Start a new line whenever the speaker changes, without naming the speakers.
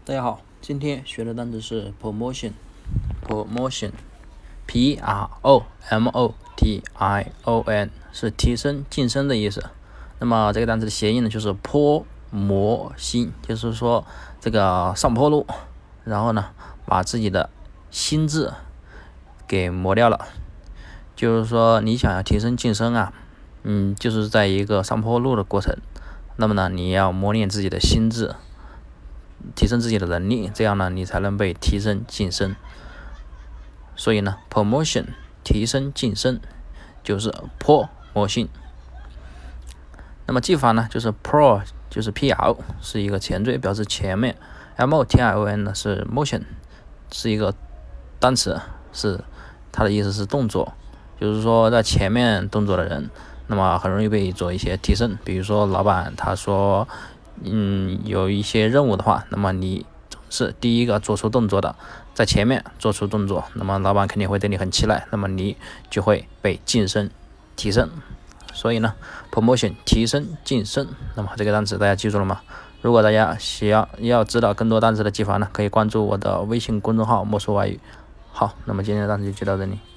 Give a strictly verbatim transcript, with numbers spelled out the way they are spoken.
大家好，今天学的单词是 promotion，promotion，P R O M O T I O N 是提升、晋升的意思。那么这个单词的谐音呢，就是坡磨心，就是说这个上坡路，然后呢把自己的心智给磨掉了。就是说你想要提升、晋升啊，嗯，就是在一个上坡路的过程。那么呢，你要磨练自己的心智。提升自己的能力，这样呢你才能被提升晋升。所以呢 promotion 提升晋升就是坡磨心。那么记法呢就是 pro 就是 P-R 是一个前缀，表示前面， M O T I O N 呢是 motion 是一个单词，是它的意思是动作，就是说在前面动作的人那么很容易被做一些提升。比如说老板他说嗯，有一些任务的话，那么你是第一个做出动作的，在前面做出动作，那么老板肯定会对你很期待，那么你就会被晋升提升。所以呢 promotion 提升晋升，那么这个单词大家记住了吗？如果大家需要要知道更多单词的记法呢，可以关注我的微信公众号墨说外语。好，那么今天的单词就记到这里。